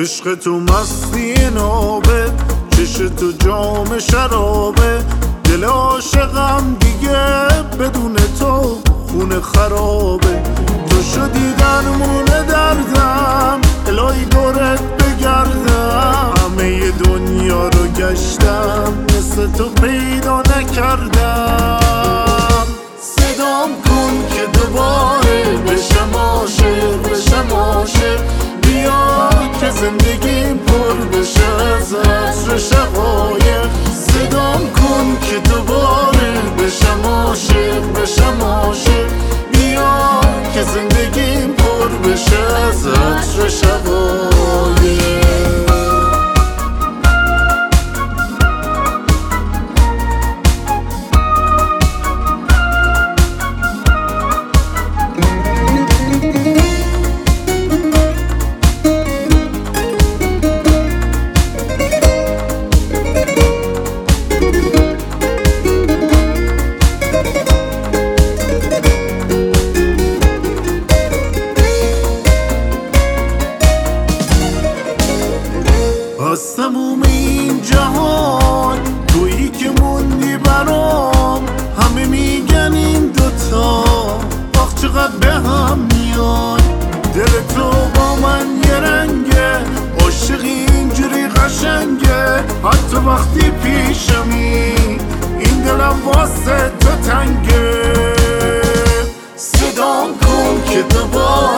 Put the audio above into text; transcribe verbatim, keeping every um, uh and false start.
عشق تو مستی نابه، چش تو جام شرابه، دل عاشقم دیگه بدون تو خونه خرابه. تو شدی درمون دردم، الهی دورت بگردم، همه دنیا رو گشتم مثل تو پیدا نکردم. صدام کن که دوباره بشم عاشق، بشم عاشق، بیا که زندگیم پر بشه از عطر شقایق. صدام کن که دوباره بشم عاشق، بشم عاشق، بیا که زندگیم پر بشه از عطر شقایق. از تموم این جهان تویی که موندی برام، همه میگن این دوتا آخ چقدر به هم میان. دل تو با من یه رنگه، عاشقی اینجوری قشنگه، حتی وقتی پیشمی این دلم واسه تو تنگه. صدام کن که دوباره